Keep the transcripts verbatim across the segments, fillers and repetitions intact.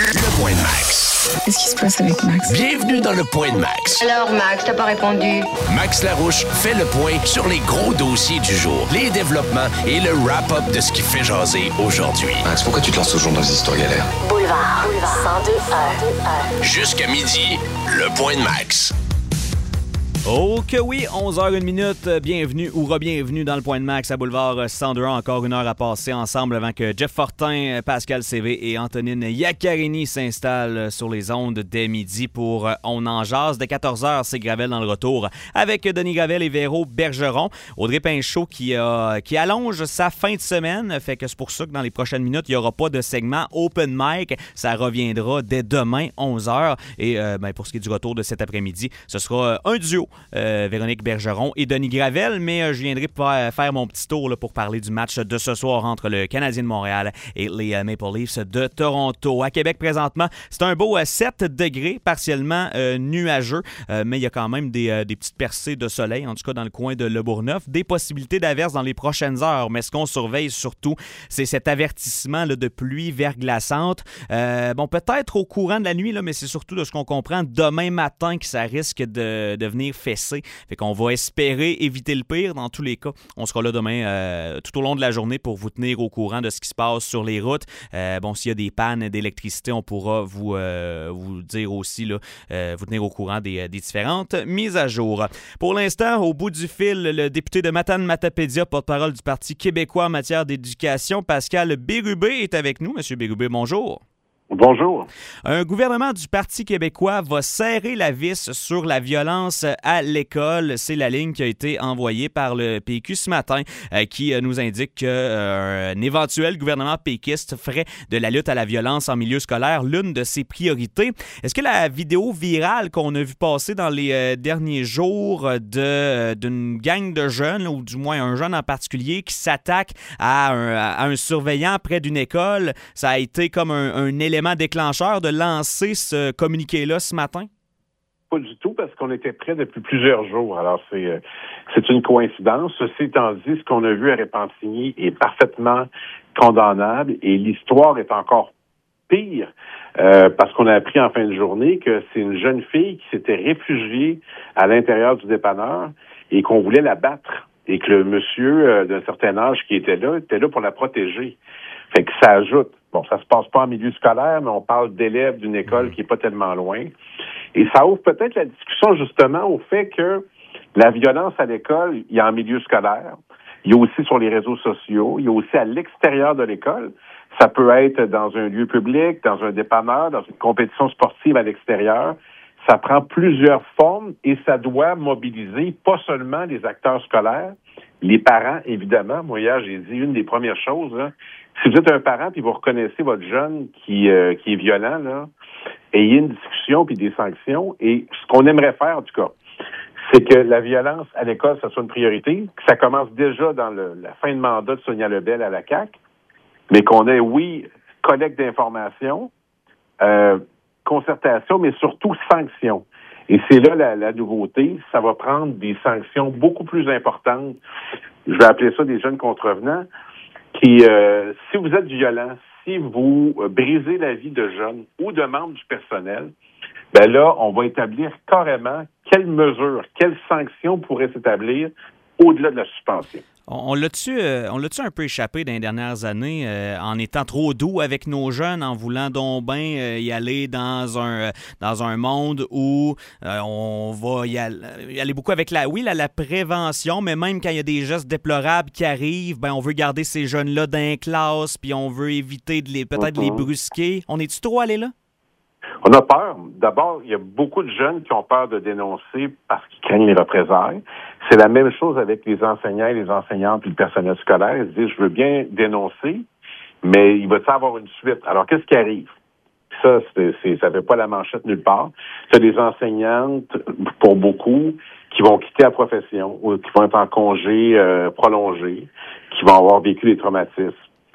Le Point de Max. Qu'est-ce qui se passe avec Max? Bienvenue dans le Point de Max. Alors, Max, t'as pas répondu? Max Larouche fait le point sur les gros dossiers du jour, les développements et le wrap-up de ce qui fait jaser aujourd'hui. Max, pourquoi tu te lances toujours dans des histoires galères? Boulevard, Boulevard, cent deux un. Jusqu'à midi, le Point de Max. Oh que oui, onze heures une minute, bienvenue ou re-bienvenue dans le Point de Max à Boulevard cent deux un. Encore une heure à passer ensemble avant que Jeff Fortin, Pascal Cévé et Antonine Iaccarini s'installent sur les ondes dès midi pour On en jase. Dès quatorze heures, c'est Gravel dans le retour avec Denis Gravel et Véro Bergeron. Audrey Pinchot qui, a, qui allonge sa fin de semaine, fait que c'est pour ça que dans les prochaines minutes, il n'y aura pas de segment Open Mic. Ça reviendra dès demain, onze heures. Et euh, ben, pour ce qui est du retour de cet après-midi, ce sera un duo. Euh, Véronique Bergeron et Denis Gravel, mais euh, je viendrai pour, euh, faire mon petit tour là, pour parler du match de ce soir entre le Canadien de Montréal et les euh, Maple Leafs de Toronto. À Québec, présentement, c'est un beau euh, sept degrés, partiellement euh, nuageux, euh, mais il y a quand même des, euh, des petites percées de soleil, en tout cas dans le coin de Le Bourgneuf. Des possibilités d'averses dans les prochaines heures, mais ce qu'on surveille surtout, c'est cet avertissement là, de pluie verglaçante. Euh, bon, peut-être au courant de la nuit, là, mais c'est surtout de ce qu'on comprend demain matin que ça risque de, de venir fessé. Fait qu'on va espérer éviter le pire. Dans tous les cas, on sera là demain euh, tout au long de la journée pour vous tenir au courant de ce qui se passe sur les routes. Euh, bon, s'il y a des pannes d'électricité, on pourra vous, euh, vous dire aussi, là, euh, vous tenir au courant des, des différentes mises à jour. Pour l'instant, au bout du fil, le député de Matane-Matapédia, porte-parole du Parti québécois en matière d'éducation, Pascal Bérubé, est avec nous. Monsieur Bérubé, bonjour. Bonjour. Un gouvernement du Parti québécois va serrer la vis sur la violence à l'école. C'est la ligne qui a été envoyée par le P Q ce matin, euh, qui euh, nous indique qu'un euh, éventuel gouvernement péquiste ferait de la lutte à la violence en milieu scolaire l'une de ses priorités. Est-ce que la vidéo virale qu'on a vue passer dans les euh, derniers jours de, euh, d'une gang de jeunes, ou du moins un jeune en particulier, qui s'attaque à un, à un surveillant près d'une école, ça a été comme un, un élément déclencheur de lancer ce communiqué-là ce matin? Pas du tout, parce qu'on était prêt depuis plusieurs jours. Alors, c'est, euh, c'est une coïncidence. Ceci étant dit, ce qu'on a vu à Repentigny est parfaitement condamnable et l'histoire est encore pire euh, parce qu'on a appris en fin de journée que c'est une jeune fille qui s'était réfugiée à l'intérieur du dépanneur et qu'on voulait la battre et que le monsieur euh, d'un certain âge qui était là était là pour la protéger. Fait que ça ajoute. Bon, ça se passe pas en milieu scolaire, mais on parle d'élèves d'une école qui est pas tellement loin. Et ça ouvre peut-être la discussion justement au fait que la violence à l'école, il y a en milieu scolaire, il y a aussi sur les réseaux sociaux, il y a aussi à l'extérieur de l'école. Ça peut être dans un lieu public, dans un dépanneur, dans une compétition sportive à l'extérieur. Ça prend plusieurs formes et ça doit mobiliser pas seulement les acteurs scolaires, les parents, évidemment. Moi, hier, j'ai dit une des premières choses, là. Si vous êtes un parent et vous reconnaissez votre jeune qui, euh, qui est violent, là, ayez une discussion puis des sanctions. Et ce qu'on aimerait faire, en tout cas, c'est que la violence à l'école, ça soit une priorité, que ça commence déjà dans le, la fin de mandat de Sonia Lebel à la C A Q, mais qu'on ait, oui, collecte d'informations, euh, concertation, mais surtout sanctions. Et c'est là la, la nouveauté. Ça va prendre des sanctions beaucoup plus importantes. Je vais appeler ça des jeunes contrevenants. Qui, euh, si vous êtes violent, si vous euh, brisez la vie de jeunes ou de membres du personnel, ben là, on va établir carrément quelles mesures, quelles sanctions pourraient s'établir au-delà de la suspension. On, on l'a-tu, euh, on l'a-tu un peu échappé dans les dernières années euh, en étant trop doux avec nos jeunes, en voulant donc bien euh, y aller dans un, euh, dans un monde où euh, on va y aller, y aller beaucoup avec la, oui, la, la prévention, mais même quand il y a des gestes déplorables qui arrivent, ben on veut garder ces jeunes-là dans les classes, puis on veut éviter de les, peut-être mm-hmm. les brusquer. On est-tu trop allé là? On a peur. D'abord, il y a beaucoup de jeunes qui ont peur de dénoncer parce qu'ils craignent les représailles. C'est la même chose avec les enseignants et les enseignantes et le personnel scolaire. Ils se disent, je veux bien dénoncer, mais il va y avoir une suite. Alors, qu'est-ce qui arrive? Ça, c'est, c'est, ça fait pas la manchette nulle part. C'est des enseignantes, pour beaucoup, qui vont quitter la profession ou qui vont être en congé euh, prolongé, qui vont avoir vécu des traumatismes.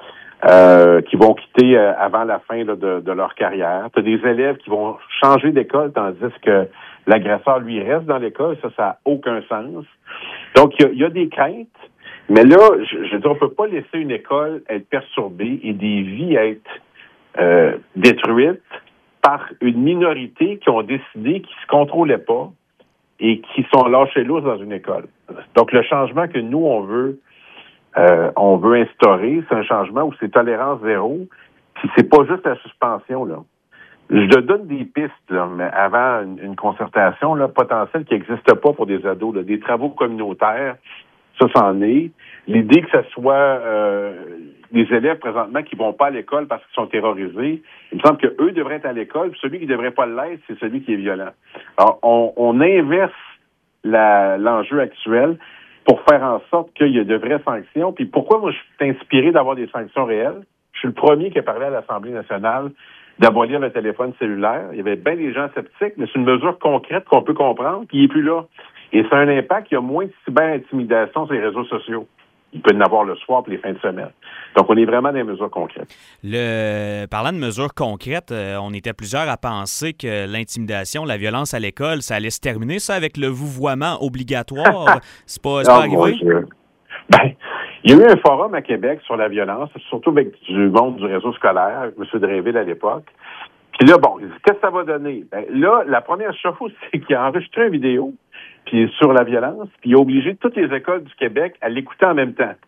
Euh, qui vont quitter euh, avant la fin là, de, de leur carrière. Tu as des élèves qui vont changer d'école tandis que l'agresseur, lui, reste dans l'école. Ça, ça n'a aucun sens. Donc, il y, y a des craintes, mais là, je, je veux dire, on peut pas laisser une école être perturbée et des vies être euh, détruites par une minorité qui ont décidé qu'ils ne se contrôlaient pas et qui sont lâchés lourds dans une école. Donc, le changement que nous, on veut euh, on veut instaurer, c'est un changement où c'est tolérance zéro, puis c'est pas juste la suspension, là. Je te donne des pistes, là, mais avant une, une concertation là, potentielle qui n'existe pas pour des ados, là, des travaux communautaires, ça, c'en est. L'idée que ce soit euh, des élèves présentement qui vont pas à l'école parce qu'ils sont terrorisés, il me semble qu'eux devraient être à l'école, puis celui qui ne devrait pas l'être, c'est celui qui est violent. Alors, on, on inverse la, l'enjeu actuel pour faire en sorte qu'il y ait de vraies sanctions. Puis pourquoi moi je suis inspiré d'avoir des sanctions réelles? Je suis le premier qui a parlé à l'Assemblée nationale d'abolir le téléphone cellulaire. Il y avait bien des gens sceptiques, mais c'est une mesure concrète qu'on peut comprendre, puis il n'est plus là. Et c'est un impact, il y a moins de cyber-intimidation sur les réseaux sociaux. Il peut y en avoir le soir pour les fins de semaine. Donc, on est vraiment dans les mesures concrètes. Le... Parlant de mesures concrètes, euh, on était plusieurs à penser que l'intimidation, la violence à l'école, ça allait se terminer, ça, avec le vouvoiement obligatoire. C'est pas, c'est pas arrivé? Moi, je... Ben, il y a eu un forum à Québec sur la violence, surtout avec du monde du réseau scolaire, avec M. Drainville à l'époque. Puis là, bon, qu'est-ce que ça va donner? Ben, là, la première chose, c'est qu'il a enregistré une vidéo puis sur la violence, puis il a obligé toutes les écoles du Québec à l'écouter en même temps.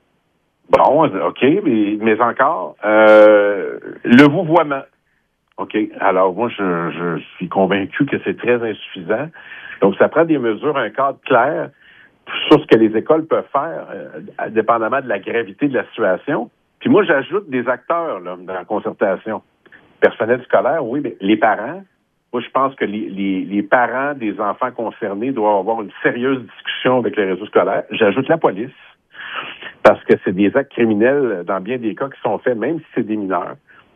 Bon, OK, mais, mais encore, euh, le vouvoiement. OK, alors moi, je, je suis convaincu que c'est très insuffisant. Donc, ça prend des mesures, un cadre clair sur ce que les écoles peuvent faire, euh, dépendamment de la gravité de la situation. Puis moi, j'ajoute des acteurs là, dans la concertation. Personnel scolaire, oui, mais les parents. Moi, je pense que les, les, les parents des enfants concernés doivent avoir une sérieuse discussion avec les réseaux scolaires. J'ajoute la police, parce que c'est des actes criminels, dans bien des cas, qui sont faits, même si c'est des mineurs.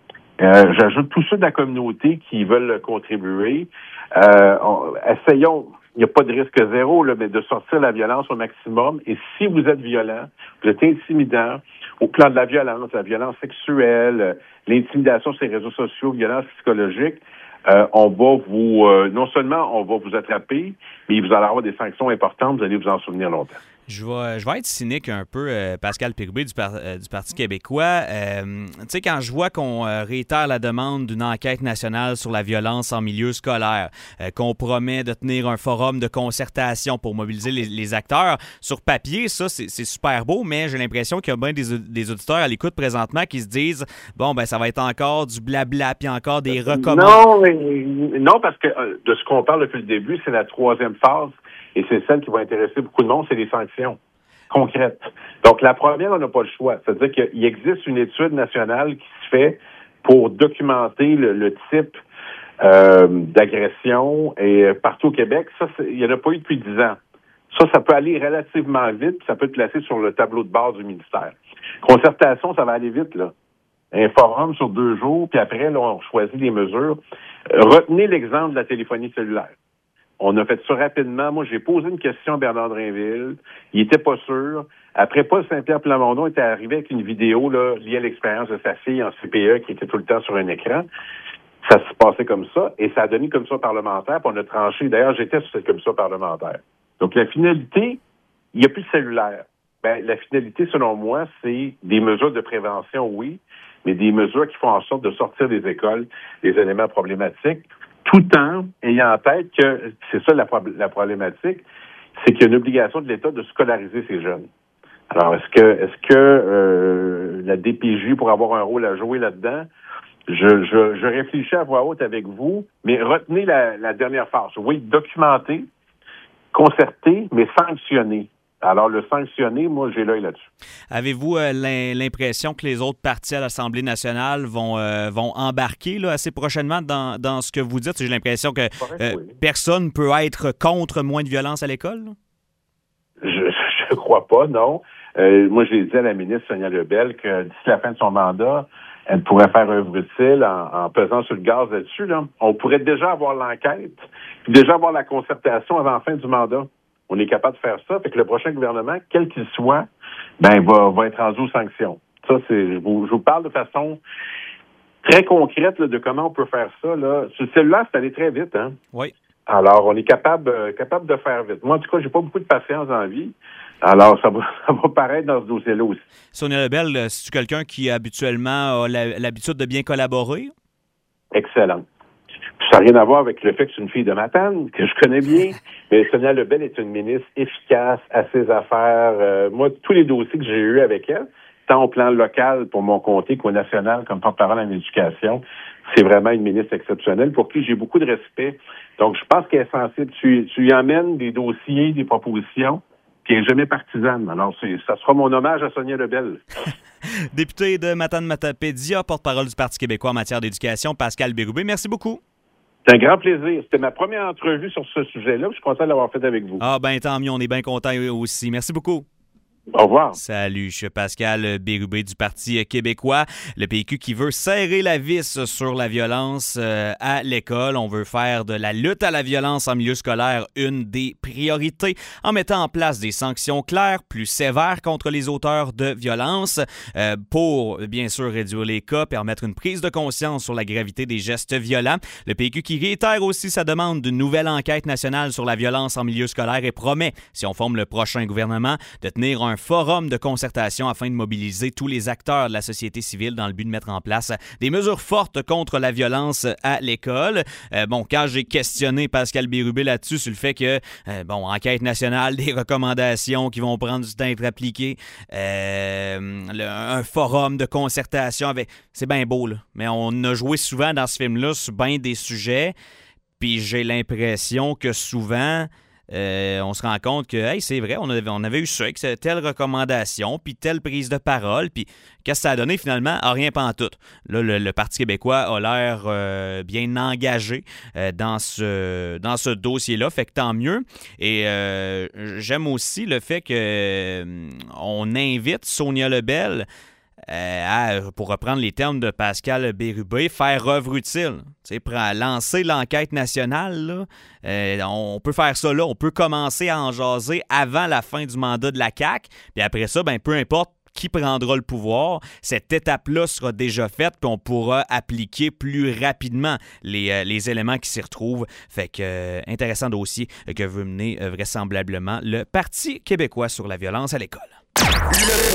Euh, j'ajoute tous ceux de la communauté qui veulent contribuer. Euh, on, essayons, il n'y a pas de risque zéro, là, mais de sortir la violence au maximum. Et si vous êtes violent, vous êtes intimidant, au plan de la violence, la violence sexuelle, l'intimidation sur les réseaux sociaux, violence psychologique, Euh, on va vous, euh, non seulement on va vous attraper, mais vous allez avoir des sanctions importantes, vous allez vous en souvenir longtemps. Je vais, je vais être cynique un peu, euh, Pascal Pérubé du, par, euh, du Parti québécois. Euh, tu sais, quand je vois qu'on euh, réitère la demande d'une enquête nationale sur la violence en milieu scolaire, euh, qu'on promet de tenir un forum de concertation pour mobiliser les, les acteurs, sur papier, ça, c'est, c'est super beau, mais j'ai l'impression qu'il y a bien des, des auditeurs à l'écoute présentement qui se disent, bon, ben ça va être encore du blabla, puis encore des recommandations. Non, mais, non, parce que euh, de ce qu'on parle depuis le début, c'est la troisième phase. Et c'est celle qui va intéresser beaucoup de monde, c'est les sanctions concrètes. Donc, la première, on n'a pas le choix. C'est-à-dire qu'il existe une étude nationale qui se fait pour documenter le, le type euh, d'agression. Et partout au Québec, ça, il n'y en a pas eu depuis dix ans. Ça, ça peut aller relativement vite, puis ça peut être placé sur le tableau de bord du ministère. Concertation, ça va aller vite, là. Un forum sur deux jours, puis après, là, on choisit des mesures. Euh, retenez l'exemple de la téléphonie cellulaire. On a fait ça rapidement. Moi, j'ai posé une question à Bernard Drainville. Il était pas sûr. Après, Paul Saint-Pierre Plamondon était arrivé avec une vidéo là, liée à l'expérience de sa fille en C P E qui était tout le temps sur un écran. Ça se passait comme ça et ça a donné comme ça parlementaire. Puis on a tranché. D'ailleurs, j'étais sur cette commission parlementaire. Donc, la finalité, il n'y a plus de cellulaire. Ben, la finalité, selon moi, c'est des mesures de prévention, oui, mais des mesures qui font en sorte de sortir des écoles des éléments problématiques, tout en ayant en tête que, c'est ça la, la problématique, c'est qu'il y a une obligation de l'État de scolariser ces jeunes. Alors, est-ce que est-ce que euh, la D P J pourrait avoir un rôle à jouer là-dedans? Je, je, je réfléchis à voix haute avec vous, mais retenez la, la dernière phase. Oui, documenter, concerter, mais sanctionner. Alors, le sanctionner, moi, j'ai l'œil là-dessus. Avez-vous euh, l'impression que les autres partis à l'Assemblée nationale vont, euh, vont embarquer là, assez prochainement dans, dans ce que vous dites? J'ai l'impression que euh, oui. personne ne peut être contre moins de violence à l'école. Là? Je ne crois pas, non. Euh, moi, j'ai dit à la ministre Sonia Lebel que d'ici la fin de son mandat, elle pourrait faire œuvre utile en, en pesant sur le gaz là-dessus. Là. On pourrait déjà avoir l'enquête, puis déjà avoir la concertation avant la fin du mandat. On est capable de faire ça. Fait que le prochain gouvernement, quel qu'il soit, ben va, va être rendu aux sanctions. Ça, c'est. Je vous, je vous parle de façon très concrète là, de comment on peut faire ça. Là. Sur le cellulaire, c'est allé très vite, hein? Oui. Alors, on est capable, euh, capable de faire vite. Moi, en tout cas, j'ai pas beaucoup de patience dans la vie. Alors, ça va, ça va paraître dans ce dossier-là aussi. Sonia Lebel, c'est-tu quelqu'un qui habituellement a l'habitude de bien collaborer? Excellent. Ça n'a rien à voir avec le fait que c'est une fille de Matane, que je connais bien. Mais Sonia Lebel est une ministre efficace à ses affaires. Euh, moi, tous les dossiers que j'ai eus avec elle, tant au plan local pour mon comté qu'au national comme porte-parole en éducation, c'est vraiment une ministre exceptionnelle pour qui j'ai beaucoup de respect. Donc, je pense qu'elle est sensible. Tu, tu y emmènes des dossiers, des propositions, puis elle n'est jamais partisane. Alors, c'est, ça sera mon hommage à Sonia Lebel. Député de Matane-Matapédia, porte-parole du Parti québécois en matière d'éducation, Pascal Bérubé, merci beaucoup. C'est un grand plaisir. C'était ma première entrevue sur ce sujet-là. Je suis content de l'avoir fait avec vous. Ah ben tant mieux, on est bien contents aussi. Merci beaucoup. Au revoir. Salut, je suis Pascal Bérubé du Parti québécois. Le P Q qui veut serrer la vis sur la violence euh, à l'école. On veut faire de la lutte à la violence en milieu scolaire une des priorités en mettant en place des sanctions claires, plus sévères contre les auteurs de violences euh, pour, bien sûr, réduire les cas, permettre une prise de conscience sur la gravité des gestes violents. Le P Q qui réitère aussi sa demande d'une nouvelle enquête nationale sur la violence en milieu scolaire et promet, si on forme le prochain gouvernement, de tenir un forum de concertation afin de mobiliser tous les acteurs de la société civile dans le but de mettre en place des mesures fortes contre la violence à l'école. Euh, bon, quand j'ai questionné Pascal Bérubé là-dessus sur le fait que, euh, bon, enquête nationale, des recommandations qui vont prendre du temps à être appliquées, euh, le, un forum de concertation avec... C'est bien beau, là. Mais on a joué souvent dans ce film-là sur bien des sujets, puis j'ai l'impression que souvent... Euh, on se rend compte que hey, c'est vrai, on avait, on avait eu ça, que telle recommandation, puis telle prise de parole, puis qu'est-ce que ça a donné finalement? Ah, rien pantoute. Là, le, le Parti québécois a l'air euh, bien engagé euh, dans ce, dans ce dossier-là, fait que tant mieux. Et euh, j'aime aussi le fait qu'on euh, invite Sonia Lebel Euh, à, pour reprendre les termes de Pascal Bérubé, faire œuvre utile. Pour lancer l'enquête nationale, là, euh, on peut faire ça là. On peut commencer à en jaser avant la fin du mandat de la C A Q. Puis après ça, ben, peu importe qui prendra le pouvoir, cette étape-là sera déjà faite, puis on pourra appliquer plus rapidement les, euh, les éléments qui s'y retrouvent. Fait que, euh, intéressant dossier que veut mener euh, vraisemblablement le Parti québécois sur la violence à l'école.